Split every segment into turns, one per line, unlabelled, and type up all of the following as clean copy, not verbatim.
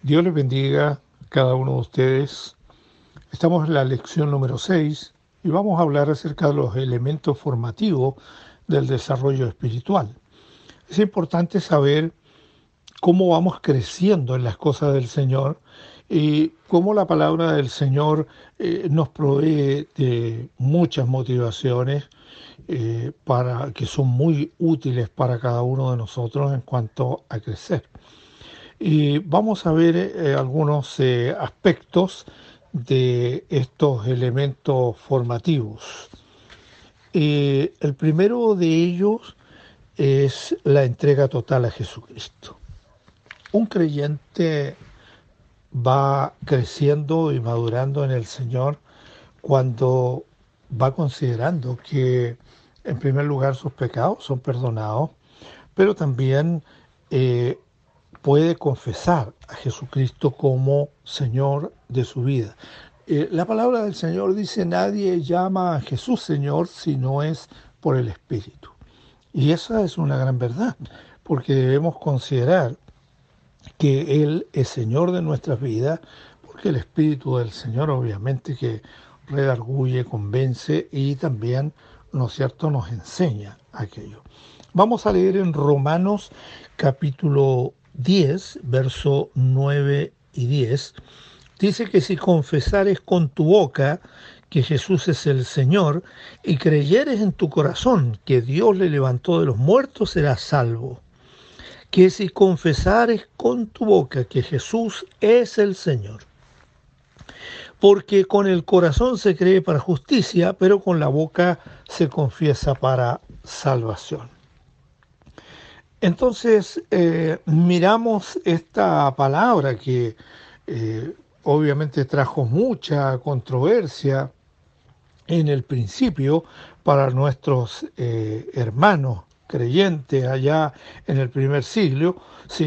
Dios les bendiga a cada uno de ustedes. Estamos en la lección número 6 y vamos a hablar acerca de los elementos formativos del desarrollo espiritual. Es importante saber cómo vamos creciendo en las cosas del Señor y cómo la palabra del Señor nos provee de muchas motivaciones para que son muy útiles para cada uno de nosotros en cuanto a crecer. Y vamos a ver algunos aspectos de estos elementos formativos. El primero de ellos es la entrega total a Jesucristo. Un creyente va creciendo y madurando en el Señor cuando va considerando que, en primer lugar, sus pecados son perdonados, pero también puede confesar a Jesucristo como Señor de su vida. La palabra del Señor dice: nadie llama a Jesús Señor si no es por el Espíritu. Y esa es una gran verdad, porque debemos considerar que Él es Señor de nuestras vidas, porque el Espíritu del Señor obviamente que redarguye, convence y también, ¿no es cierto?, nos enseña aquello. Vamos a leer en Romanos capítulo 10, verso 9 y 10. Dice que si confesares con tu boca que Jesús es el Señor y creyeres en tu corazón que Dios le levantó de los muertos, serás salvo. Que si confesares con tu boca que Jesús es el Señor. Porque con el corazón se cree para justicia, pero con la boca se confiesa para salvación. Entonces, miramos esta palabra que obviamente trajo mucha controversia en el principio para nuestros hermanos creyentes allá en el primer siglo,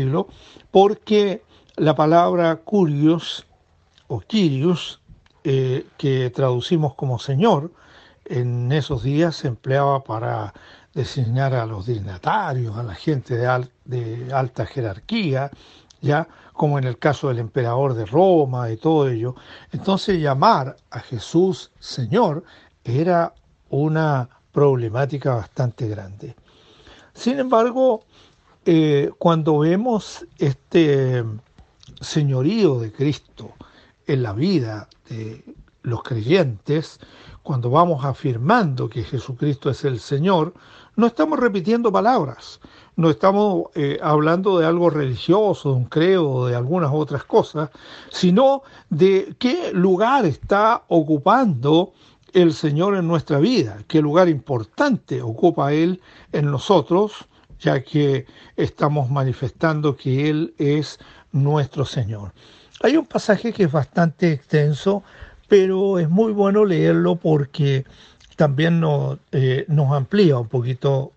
porque la palabra kurios o kyrios, que traducimos como Señor, en esos días se empleaba para designar a los dignatarios, a la gente de alta jerarquía, ya como en el caso del emperador de Roma y todo ello. Entonces llamar a Jesús Señor era una problemática bastante grande. Sin embargo, cuando vemos este señorío de Cristo en la vida de los creyentes, cuando vamos afirmando que Jesucristo es el Señor, no estamos repitiendo palabras, no estamos hablando de algo religioso, de un credo, de algunas otras cosas, sino de qué lugar está ocupando el Señor en nuestra vida, qué lugar importante ocupa Él en nosotros, ya que estamos manifestando que Él es nuestro Señor. Hay un pasaje que es bastante extenso, pero es muy bueno leerlo porque también nos amplía un poquito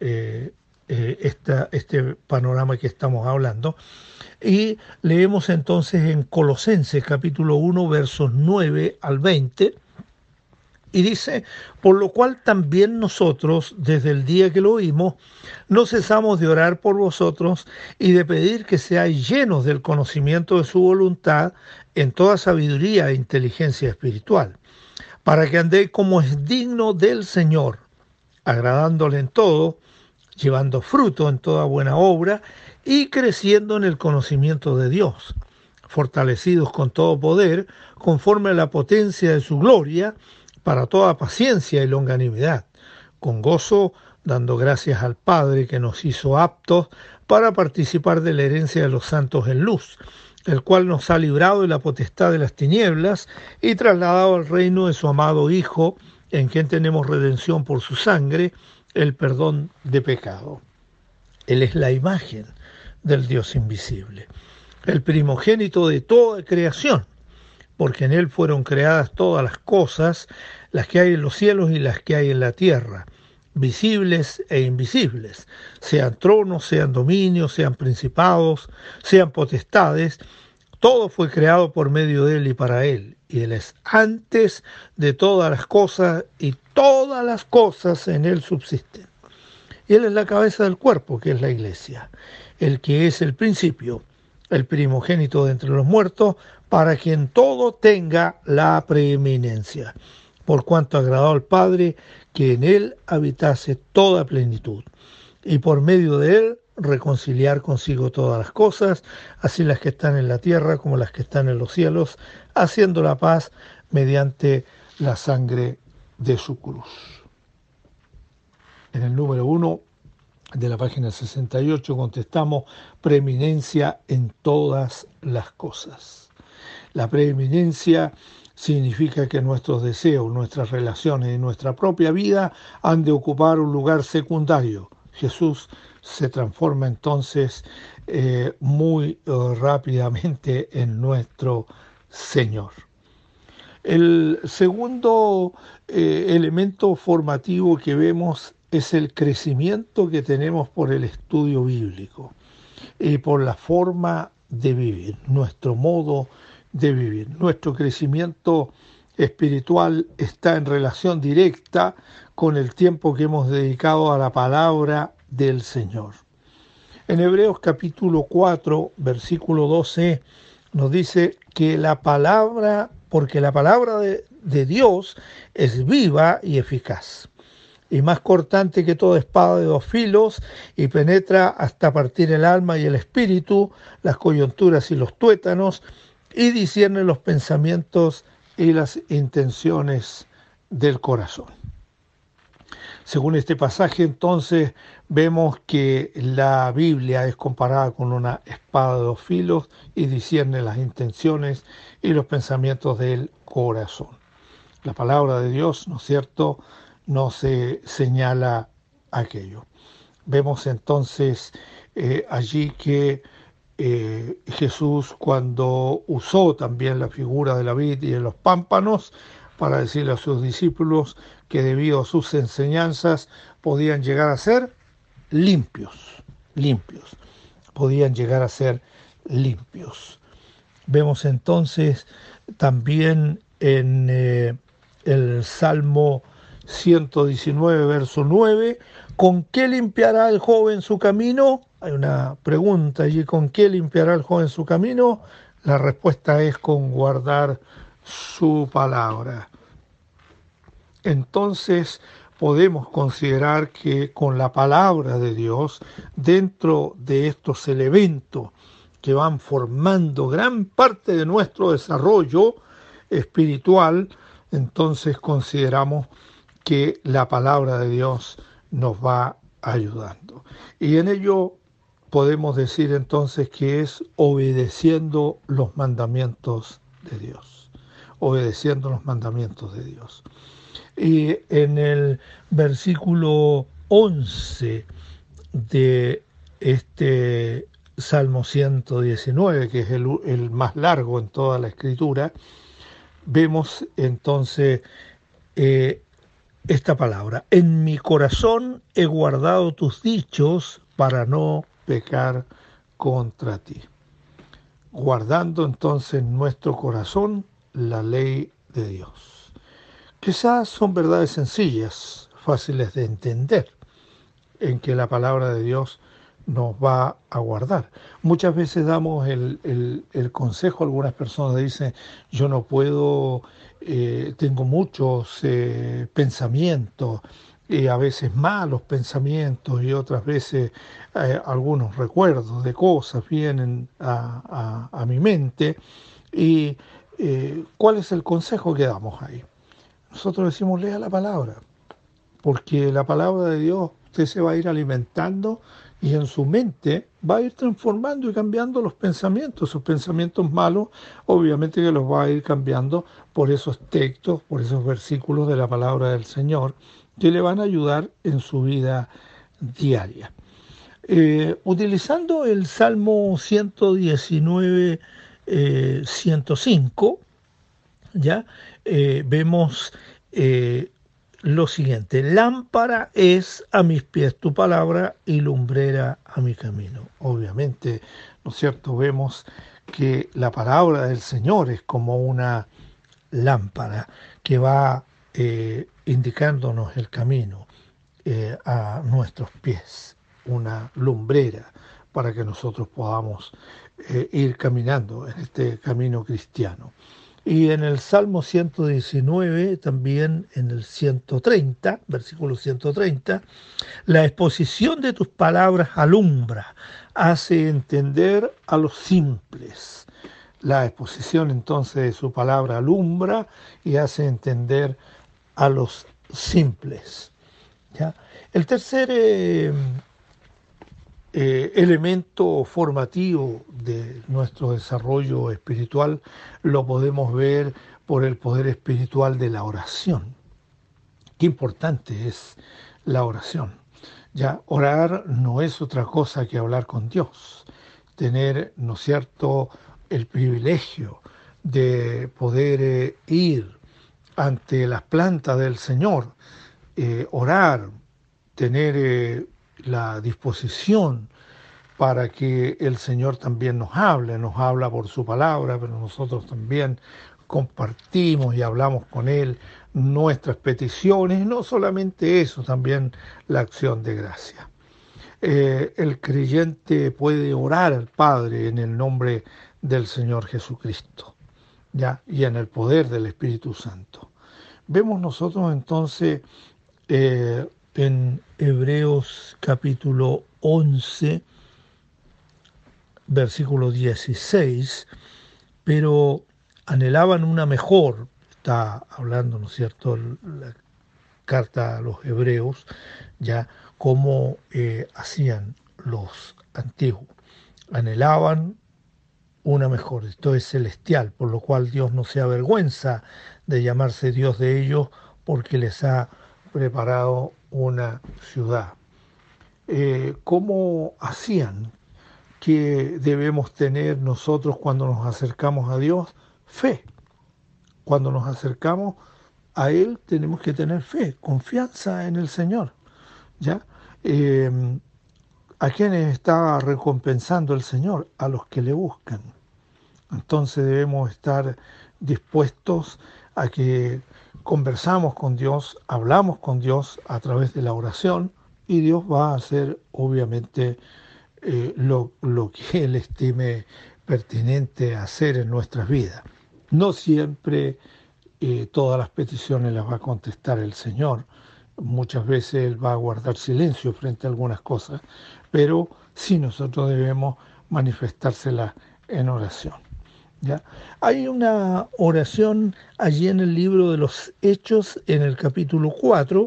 este panorama que estamos hablando. Y leemos entonces en Colosenses capítulo 1, versos 9 al 20, y dice: por lo cual también nosotros, desde el día que lo oímos, no cesamos de orar por vosotros y de pedir que seáis llenos del conocimiento de su voluntad en toda sabiduría e inteligencia espiritual, para que andéis como es digno del Señor, agradándole en todo, llevando fruto en toda buena obra y creciendo en el conocimiento de Dios, fortalecidos con todo poder, conforme a la potencia de su gloria, para toda paciencia y longanimidad, con gozo, dando gracias al Padre que nos hizo aptos para participar de la herencia de los santos en luz, el cual nos ha librado de la potestad de las tinieblas y trasladado al reino de su amado Hijo, en quien tenemos redención por su sangre, el perdón de pecado. Él es la imagen del Dios invisible, el primogénito de toda creación, porque en Él fueron creadas todas las cosas, las que hay en los cielos y las que hay en la tierra, visibles e invisibles, sean tronos, sean dominios, sean principados, sean potestades. Todo fue creado por medio de Él y para Él, y Él es antes de todas las cosas, y todas las cosas en Él subsisten. Y Él es la cabeza del cuerpo, que es la iglesia, el que es el principio, el primogénito de entre los muertos, para que en todo tenga la preeminencia, por cuanto agradó al Padre que en él habitase toda plenitud, y por medio de él reconciliar consigo todas las cosas, así las que están en la tierra como las que están en los cielos, haciendo la paz mediante la sangre de su cruz. En el número 1 de la página 68 contestamos: preeminencia en todas las cosas. La preeminencia significa que nuestros deseos, nuestras relaciones y nuestra propia vida han de ocupar un lugar secundario. Jesús se transforma entonces muy rápidamente en nuestro Señor. El segundo elemento formativo que vemos es el crecimiento que tenemos por el estudio bíblico y por la forma de vivir, nuestro modo de vivir. Nuestro crecimiento espiritual está en relación directa con el tiempo que hemos dedicado a la palabra del Señor. En Hebreos capítulo 4, versículo 12, nos dice que porque la palabra de Dios es viva y eficaz, y más cortante que toda espada de dos filos, y penetra hasta partir el alma y el espíritu, las coyunturas y los tuétanos, y discierne los pensamientos y las intenciones del corazón. Según este pasaje, entonces, vemos que la Biblia es comparada con una espada de dos filos y discierne las intenciones y los pensamientos del corazón. La palabra de Dios, ¿no es cierto?, no se señala aquello. Vemos entonces allí que Jesús, cuando usó también la figura de la vid y de los pámpanos para decirle a sus discípulos que debido a sus enseñanzas podían llegar a ser limpios, podían llegar a ser limpios. Vemos entonces también en el Salmo 119, verso 9, ¿con qué limpiará el joven su camino? Hay una pregunta allí: ¿con qué limpiará el joven su camino? La respuesta es con guardar su palabra. Entonces podemos considerar que con la palabra de Dios, dentro de estos elementos que van formando gran parte de nuestro desarrollo espiritual, entonces consideramos que la palabra de Dios nos va ayudando. Y en ello podemos decir entonces que es obedeciendo los mandamientos de Dios. Obedeciendo los mandamientos de Dios. Y en el versículo 11 de este Salmo 119, que es el más largo en toda la Escritura, vemos entonces esta palabra: en mi corazón he guardado tus dichos para no pecar contra ti. Guardando entonces en nuestro corazón la ley de Dios. Quizás son verdades sencillas, fáciles de entender, en que la palabra de Dios nos va a guardar. Muchas veces damos el consejo, algunas personas dicen: yo no puedo, tengo muchos pensamientos, y a veces malos pensamientos, y otras veces algunos recuerdos de cosas vienen a mi mente. Y ¿cuál es el consejo que damos ahí? Nosotros decimos: lea la palabra, porque la palabra de Dios usted se va a ir alimentando y en su mente va a ir transformando y cambiando los pensamientos. Sus pensamientos malos, obviamente que los va a ir cambiando por esos textos, por esos versículos de la palabra del Señor, que le van a ayudar en su vida diaria. Utilizando el Salmo 119, 105, ¿ya? Vemos lo siguiente: lámpara es a mis pies tu palabra y lumbrera a mi camino. Obviamente, ¿no es cierto?, vemos que la palabra del Señor es como una lámpara que va indicándonos el camino a nuestros pies, una lumbrera para que nosotros podamos ir caminando en este camino cristiano. Y en el Salmo 119, también en el 130, versículo 130, la exposición de tus palabras alumbra, hace entender a los simples. La exposición entonces de su palabra alumbra y hace entender a los simples. ¿Ya? El tercer elemento formativo de nuestro desarrollo espiritual lo podemos ver por el poder espiritual de la oración. Qué importante es la oración. Ya, orar no es otra cosa que hablar con Dios, tener, ¿no es cierto?, el privilegio de poder ir ante las plantas del Señor, orar, tener la disposición para que el Señor también nos habla por su palabra, pero nosotros también compartimos y hablamos con Él nuestras peticiones, no solamente eso, también la acción de gracia. El creyente puede orar al Padre en el nombre del Señor Jesucristo, ¿ya? Y en el poder del Espíritu Santo. Vemos nosotros entonces en Hebreos capítulo 11, versículo 16, pero anhelaban una mejor, está hablando, ¿no es cierto?, la carta a los hebreos, ya como hacían los antiguos, anhelaban una mejor, esto es celestial, por lo cual Dios no se avergüenza de llamarse Dios de ellos, porque les ha preparado una ciudad. ¿Cómo hacían? ¿Qué debemos tener nosotros cuando nos acercamos a Dios? Fe. Cuando nos acercamos a Él tenemos que tener fe, confianza en el Señor. ¿Ya? ¿A quiénes está recompensando el Señor? A los que le buscan. Entonces debemos estar dispuestos a que conversamos con Dios, hablamos con Dios a través de la oración, y Dios va a hacer obviamente lo que Él estime pertinente hacer en nuestras vidas. No siempre todas las peticiones las va a contestar el Señor. Muchas veces Él va a guardar silencio frente a algunas cosas, pero sí nosotros debemos manifestárselas en oración. ¿Ya? Hay una oración allí en el libro de los Hechos, en el capítulo 4,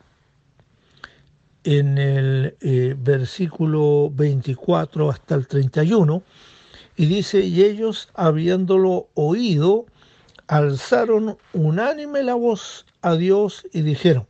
en el versículo 24 hasta el 31, y dice: y ellos, habiéndolo oído, alzaron unánime la voz a Dios y dijeron: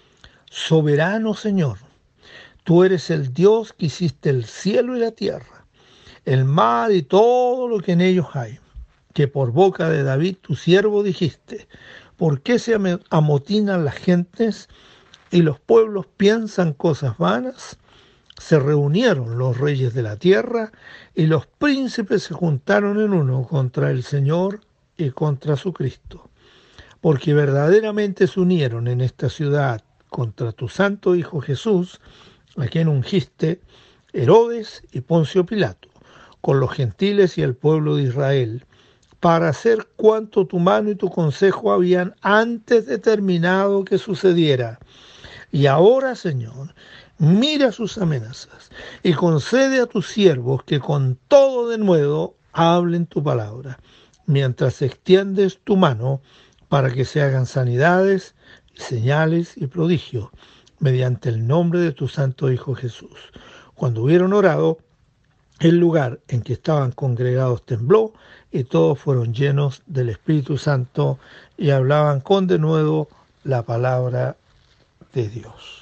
soberano Señor, tú eres el Dios que hiciste el cielo y la tierra, el mar y todo lo que en ellos hay, que por boca de David tu siervo dijiste: ¿por qué se amotinan las gentes y los pueblos piensan cosas vanas? Se reunieron los reyes de la tierra y los príncipes se juntaron en uno contra el Señor y contra su Cristo, porque verdaderamente se unieron en esta ciudad contra tu santo Hijo Jesús, a quien ungiste, Herodes y Poncio Pilato, con los gentiles y el pueblo de Israel, para hacer cuanto tu mano y tu consejo habían antes determinado que sucediera. Y ahora, Señor, mira sus amenazas y concede a tus siervos que con todo denuedo hablen tu palabra, mientras extiendes tu mano para que se hagan sanidades, señales y prodigios, mediante el nombre de tu santo Hijo Jesús. Cuando hubieron orado, el lugar en que estaban congregados tembló, y todos fueron llenos del Espíritu Santo y hablaban con denuedo la palabra de Dios.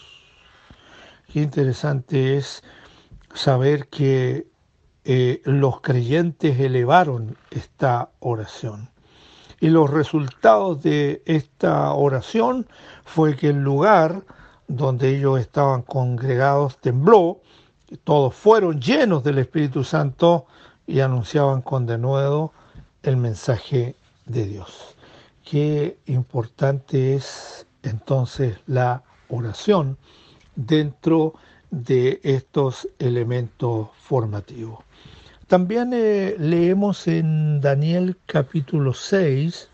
Qué interesante es saber que los creyentes elevaron esta oración. Y los resultados de esta oración fue que el lugar donde ellos estaban congregados tembló, todos fueron llenos del Espíritu Santo y anunciaban con denuedo el mensaje de Dios. Qué importante es entonces la oración dentro de estos elementos formativos. También leemos en Daniel capítulo 6,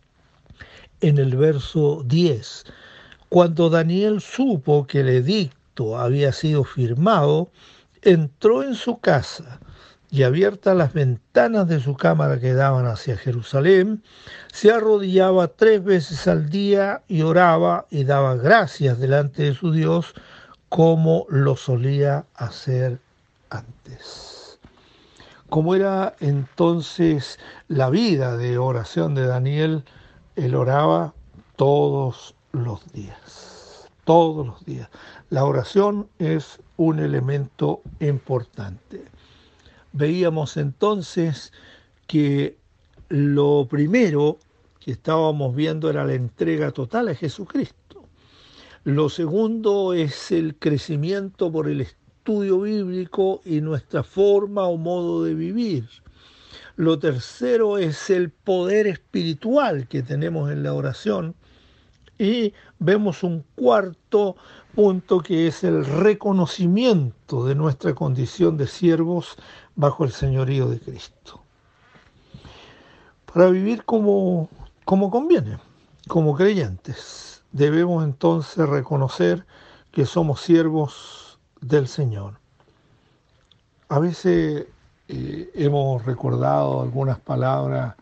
en el verso 10, cuando Daniel supo que el edicto había sido firmado, entró en su casa y abiertas las ventanas de su cámara que daban hacia Jerusalén, se arrodillaba 3 veces al día y oraba y daba gracias delante de su Dios como lo solía hacer antes. ¿Cómo era entonces la vida de oración de Daniel? Él oraba todos los días, todos los días. La oración es un elemento importante. Veíamos entonces que lo primero que estábamos viendo era la entrega total a Jesucristo. Lo segundo es el crecimiento por el estudio bíblico y nuestra forma o modo de vivir. Lo tercero es el poder espiritual que tenemos en la oración. Y vemos un cuarto punto que es el reconocimiento de nuestra condición de siervos bajo el señorío de Cristo. Para vivir como conviene, como creyentes, debemos entonces reconocer que somos siervos del Señor. A veces hemos recordado algunas palabras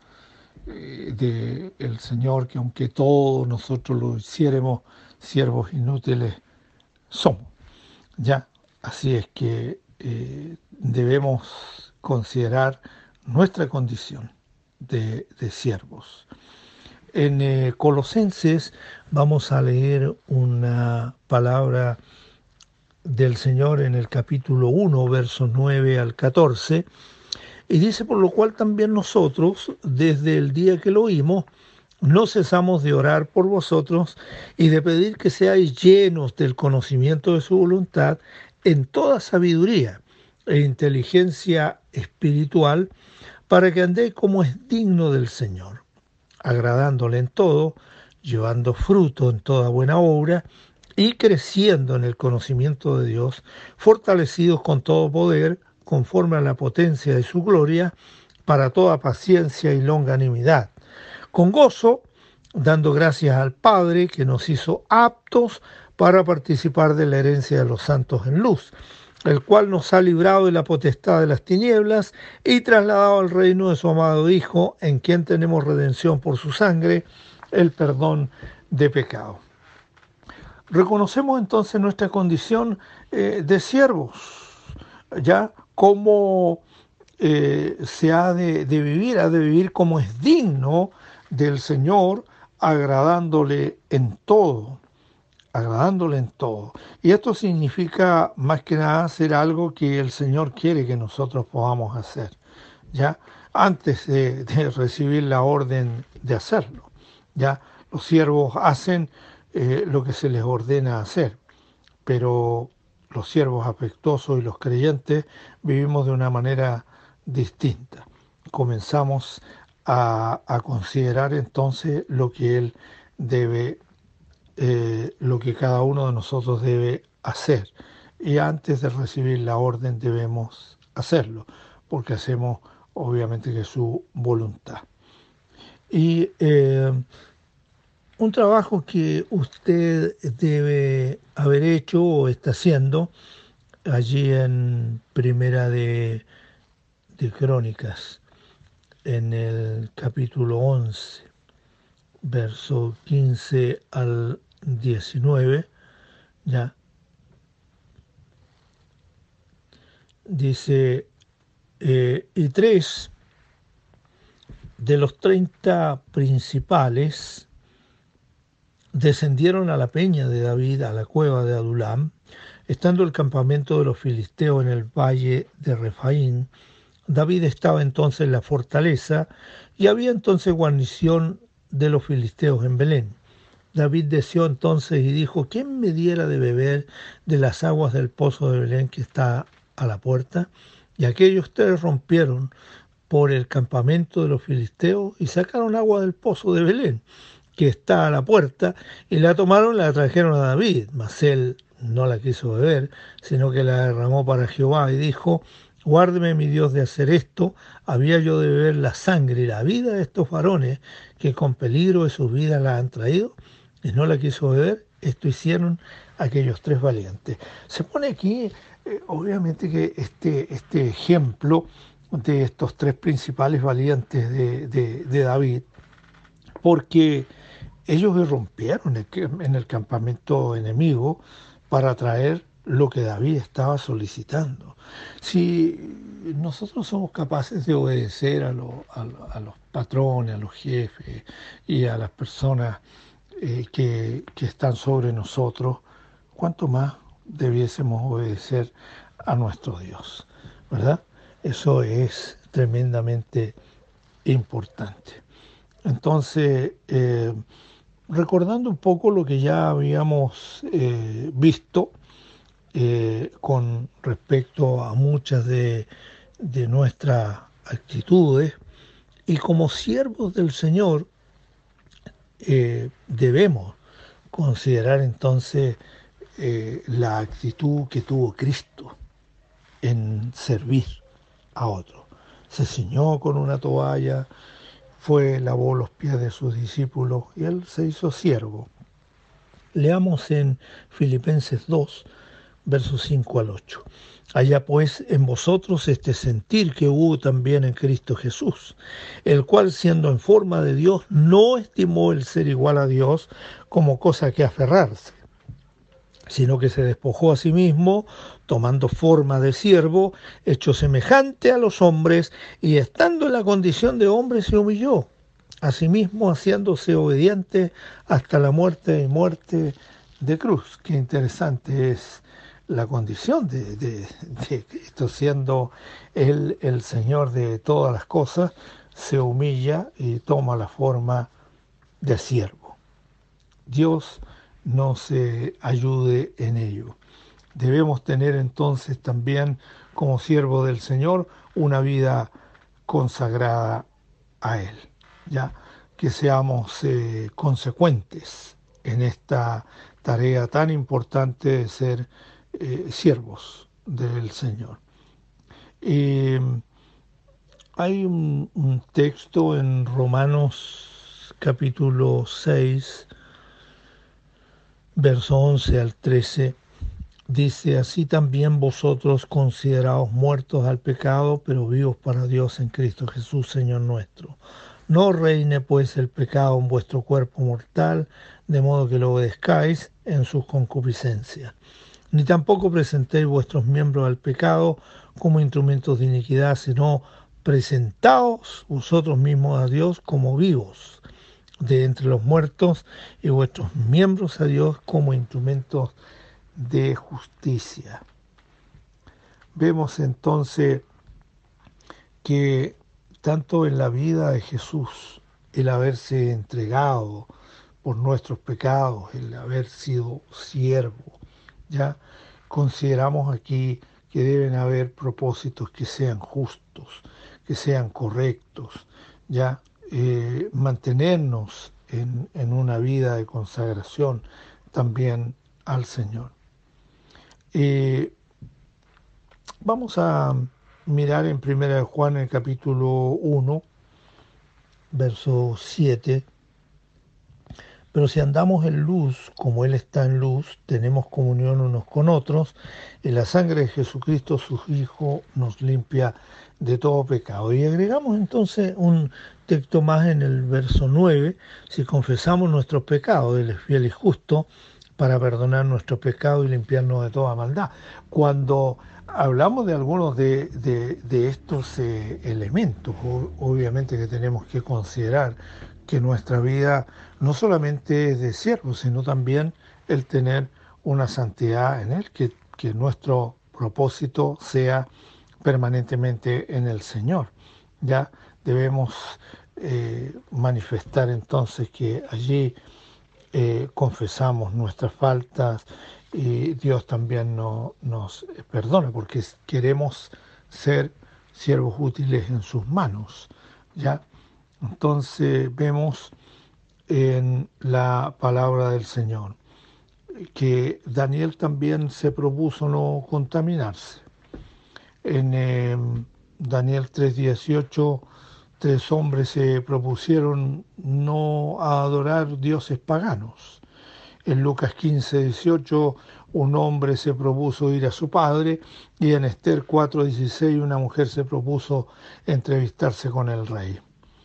del Señor, que aunque todos nosotros lo hiciéramos, siervos inútiles somos. Ya, así es que debemos considerar nuestra condición de siervos. En Colosenses vamos a leer una palabra del Señor en el capítulo 1, versos 9 al 14, y dice: por lo cual también nosotros, desde el día que lo oímos, no cesamos de orar por vosotros y de pedir que seáis llenos del conocimiento de su voluntad en toda sabiduría e inteligencia espiritual, para que andéis como es digno del Señor, agradándole en todo, llevando fruto en toda buena obra y creciendo en el conocimiento de Dios, fortalecidos con todo poder, conforme a la potencia de su gloria, para toda paciencia y longanimidad, con gozo, dando gracias al Padre que nos hizo aptos para participar de la herencia de los santos en luz, el cual nos ha librado de la potestad de las tinieblas y trasladado al reino de su amado Hijo, en quien tenemos redención por su sangre, el perdón de pecado. Reconocemos entonces nuestra condición de siervos, ya como se ha de vivir como es digno del Señor, agradándole en todo, Y esto significa más que nada hacer algo que el Señor quiere que nosotros podamos hacer, ya antes de recibir la orden de hacerlo. Ya los siervos hacen lo que se les ordena hacer, pero los siervos afectuosos y los creyentes vivimos de una manera distinta. Comenzamos a considerar entonces lo que Él debe, lo que cada uno de nosotros debe hacer. Y antes de recibir la orden debemos hacerlo, porque hacemos obviamente que su voluntad. Y un trabajo que usted debe haber hecho o está haciendo allí en Primera de Crónicas, en el capítulo 11, verso 15 al 19, ya dice: y 3 de los 30 principales descendieron a la peña de David, a la cueva de Adulam, estando el campamento de los filisteos en el valle de Refaín. David estaba entonces en la fortaleza, y había entonces guarnición de los filisteos en Belén. David deseó entonces y dijo: ¿quién me diera de beber de las aguas del pozo de Belén que está a la puerta? Y aquellos 3 rompieron por el campamento de los filisteos y sacaron agua del pozo de Belén, que está a la puerta, y la tomaron y la trajeron a David. Mas él no la quiso beber, sino que la derramó para Jehová y dijo: guárdeme mi Dios de hacer esto, había yo de beber la sangre y la vida de estos varones que con peligro de sus vidas la han traído, y no la quiso beber. Esto hicieron aquellos tres valientes. Se pone aquí, obviamente, que este ejemplo de estos tres principales valientes de David, porque ellos irrumpieron en el campamento enemigo para traer lo que David estaba solicitando. Si nosotros somos capaces de obedecer a los patrones, a los jefes y a las personas que están sobre nosotros, ¿cuánto más debiésemos obedecer a nuestro Dios? ¿Verdad? Eso es tremendamente importante. Entonces, recordando un poco lo que ya habíamos visto con respecto a muchas de nuestras actitudes, y como siervos del Señor debemos considerar entonces la actitud que tuvo Cristo en servir a otros. Se ciñó con una toalla, lavó los pies de sus discípulos y él se hizo siervo. Leamos en Filipenses 2, versos 5 al 8. Haya pues en vosotros este sentir que hubo también en Cristo Jesús, el cual, siendo en forma de Dios, no estimó el ser igual a Dios como cosa que aferrarse, sino que se despojó a sí mismo, tomando forma de siervo, hecho semejante a los hombres, y estando en la condición de hombre se humilló, asimismo haciéndose obediente hasta la muerte y muerte de cruz. Qué interesante es la condición de Cristo, siendo Él el Señor de todas las cosas, se humilla y toma la forma de siervo. Dios nos ayude en ello. Debemos tener entonces también, como siervo del Señor, una vida consagrada a Él, ya que seamos consecuentes en esta tarea tan importante de ser siervos del Señor. Hay un texto en Romanos capítulo 6, verso 11 al 13, dice: así también vosotros consideraos muertos al pecado, pero vivos para Dios en Cristo Jesús, Señor nuestro. No reine pues el pecado en vuestro cuerpo mortal, de modo que lo obedezcáis en sus concupiscencias. Ni tampoco presentéis vuestros miembros al pecado como instrumentos de iniquidad, sino presentaos vosotros mismos a Dios como vivos de entre los muertos, y vuestros miembros a Dios como instrumentos de justicia. Vemos entonces que tanto en la vida de Jesús, el haberse entregado por nuestros pecados, el haber sido siervo, ya consideramos aquí que deben haber propósitos que sean justos, que sean correctos, ya mantenernos en una vida de consagración también al Señor. Vamos a mirar en 1 Juan, en el capítulo 1, verso 7. Pero si andamos en luz, como Él está en luz, tenemos comunión unos con otros, y la sangre de Jesucristo, su Hijo, nos limpia de todo pecado. Y agregamos entonces un texto más en el verso 9, si confesamos nuestros pecados, Él es fiel y justo para perdonar nuestros pecados y limpiarnos de toda maldad. Cuando hablamos de algunos de estos elementos, obviamente que tenemos que considerar que nuestra vida no solamente es de siervo, sino también el tener una santidad en Él, que nuestro propósito sea permanentemente en el Señor. Ya debemos manifestar entonces que allí confesamos nuestras faltas y Dios también nos perdona, porque queremos ser siervos útiles en sus manos, ¿ya? Entonces vemos en la palabra del Señor que Daniel también se propuso no contaminarse. En Daniel 3:18, 3 hombres se propusieron no adorar dioses paganos. En Lucas 15:18, un hombre se propuso ir a su padre, y en Esther 4:16, una mujer se propuso entrevistarse con el rey.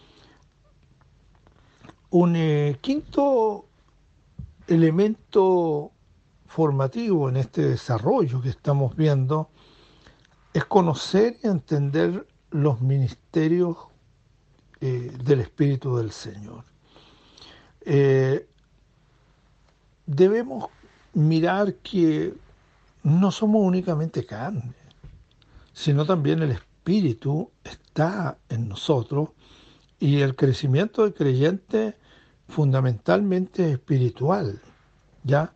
Un quinto elemento formativo en este desarrollo que estamos viendo es conocer y entender los ministerios del Espíritu del Señor. Debemos mirar que no somos únicamente carne, sino también el Espíritu está en nosotros, y el crecimiento del creyente fundamentalmente espiritual, ¿ya?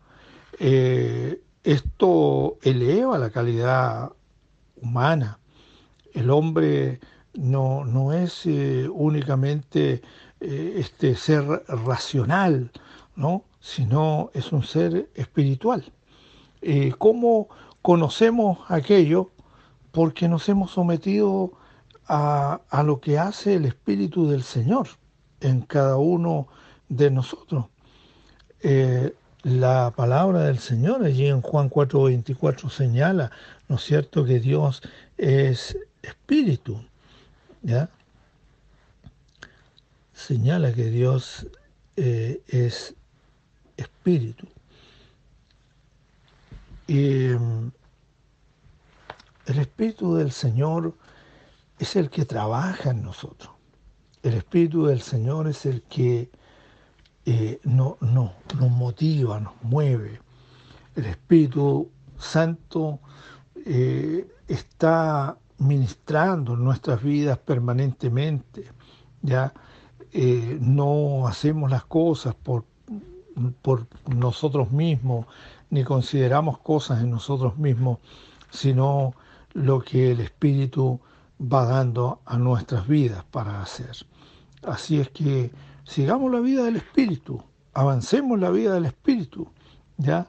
Esto eleva la calidad humana. El hombre no es únicamente este ser racional, ¿no? Sino es un ser espiritual. ¿Cómo conocemos aquello? Porque nos hemos sometido a lo que hace el Espíritu del Señor en cada uno de nosotros. La palabra del Señor allí en Juan 4:24 señala, ¿no es cierto?, que Dios es espíritu, ¿ya? Señala que Dios es espíritu. Y el Espíritu del Señor es el que trabaja en nosotros. El Espíritu del Señor es el que nos motiva, nos mueve. El Espíritu Santo está ministrando en nuestras vidas permanentemente. ¿Ya? No hacemos las cosas por nosotros mismos, ni consideramos cosas en nosotros mismos, sino lo que el Espíritu va dando a nuestras vidas para hacer. Así es que sigamos la vida del Espíritu, avancemos la vida del Espíritu, ¿ya?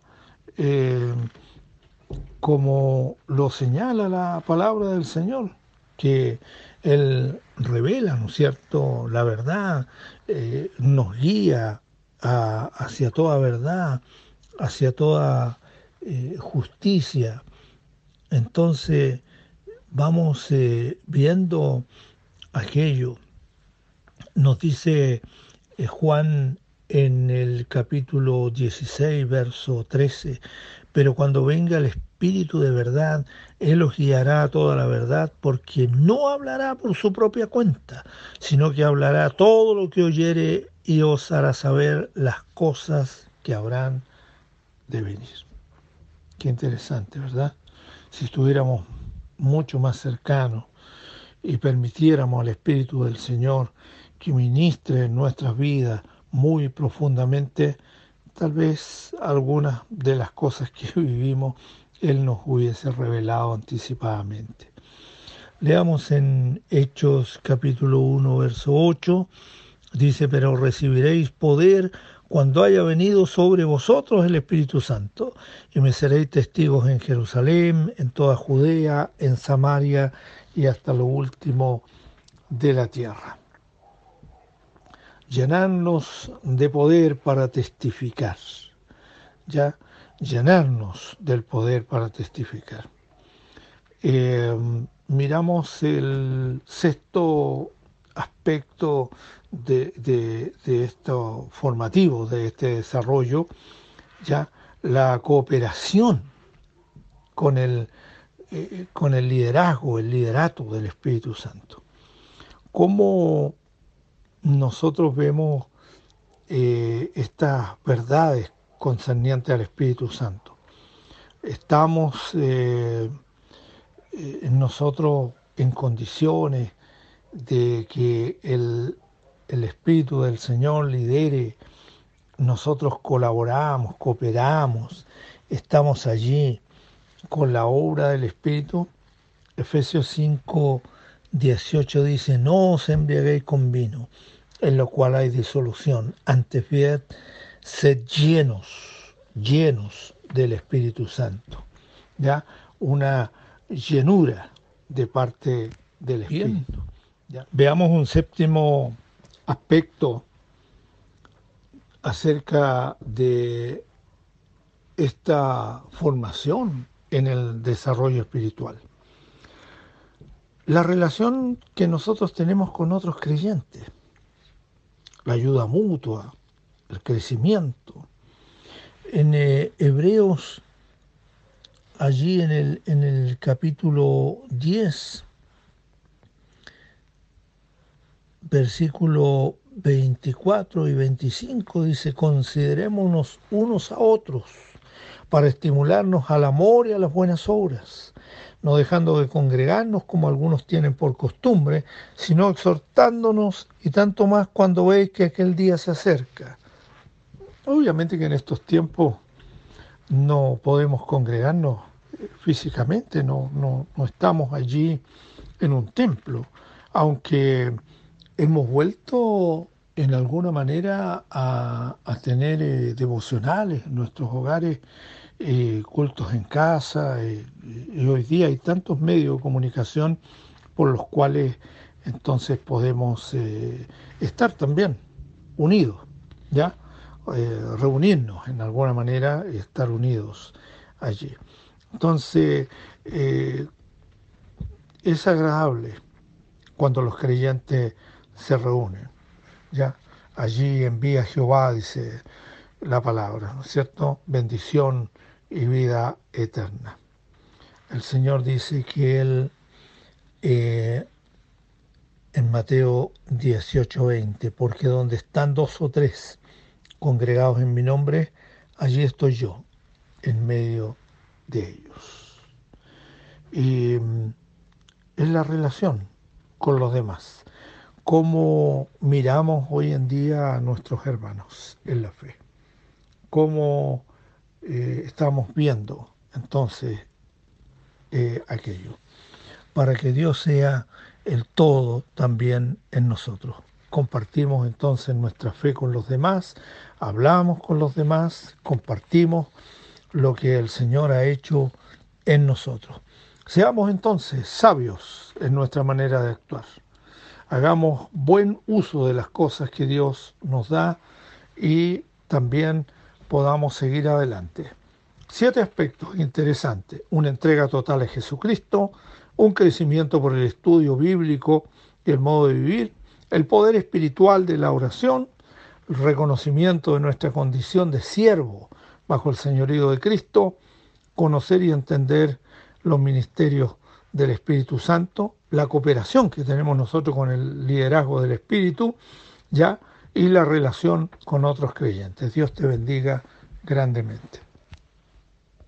Como lo señala la palabra del Señor, que Él revela, ¿no es cierto?, la verdad, nos guía hacia toda verdad, hacia toda justicia. Entonces vamos viendo aquello. Nos dice Juan en el capítulo 16, verso 13, pero cuando venga el Espíritu de verdad, Él os guiará a toda la verdad, porque no hablará por su propia cuenta, sino que hablará todo lo que oyere y os hará saber las cosas que habrán de venir. Qué interesante, ¿verdad? Si estuviéramos mucho más cercanos y permitiéramos al Espíritu del Señor que ministre en nuestras vidas muy profundamente, tal vez algunas de las cosas que vivimos Él nos hubiese revelado anticipadamente. Leamos en Hechos capítulo 1, verso 8, dice, pero recibiréis poder cuando haya venido sobre vosotros el Espíritu Santo, y me seréis testigos en Jerusalén, en toda Judea, en Samaria y hasta lo último de la tierra. Llenarnos de poder para testificar, ya, llenarnos del poder para testificar. Miramos el sexto aspecto de esto formativo, de este desarrollo, ya, la cooperación con el liderazgo, el liderato del Espíritu Santo. ¿Cómo nosotros vemos estas verdades concernientes al Espíritu Santo? Estamos nosotros en condiciones de que el Espíritu del Señor lidere, nosotros colaboramos, cooperamos, estamos allí con la obra del Espíritu. Efesios 5:18 dice, no os embriaguéis con vino, en lo cual hay disolución, antes bien, sed llenos llenos del Espíritu Santo, ¿ya? Una llenura de parte del Espíritu. ¿Ya? Veamos un séptimo aspecto acerca de esta formación en el desarrollo espiritual. La relación que nosotros tenemos con otros creyentes, la ayuda mutua, el crecimiento. En Hebreos, allí en el capítulo 10, versículo 24 y 25, dice: considerémonos unos a otros para estimularnos al amor y a las buenas obras, no dejando de congregarnos como algunos tienen por costumbre, sino exhortándonos, y tanto más cuando veis que aquel día se acerca. Obviamente que en estos tiempos no podemos congregarnos físicamente, no estamos allí en un templo, aunque hemos vuelto en alguna manera a tener devocionales en nuestros hogares, cultos en casa, y hoy día hay tantos medios de comunicación por los cuales entonces podemos estar también unidos, ¿ya? Reunirnos en alguna manera y estar unidos allí. Entonces, es agradable cuando los creyentes se reúnen, ¿ya? Allí envía Jehová, dice la palabra, ¿no es cierto? Bendición y vida eterna. El Señor dice que Él, en Mateo 18:20, porque donde están dos o tres congregados en mi nombre, allí estoy yo, en medio de ellos. Y es la relación con los demás. Cómo miramos hoy en día a nuestros hermanos en la fe. Cómo estamos viendo entonces aquello. Para que Dios sea el todo también en nosotros. Compartimos entonces nuestra fe con los demás, hablamos con los demás, compartimos lo que el Señor ha hecho en nosotros. Seamos entonces sabios en nuestra manera de actuar. Hagamos buen uso de las cosas que Dios nos da y también podamos seguir adelante. 7 aspectos interesantes: una entrega total a Jesucristo, un crecimiento por el estudio bíblico y el modo de vivir, el poder espiritual de la oración, el reconocimiento de nuestra condición de siervo bajo el señorío de Cristo, conocer y entender los ministerios del Espíritu Santo, la cooperación que tenemos nosotros con el liderazgo del Espíritu, ¿ya? Y la relación con otros creyentes. Dios te bendiga grandemente.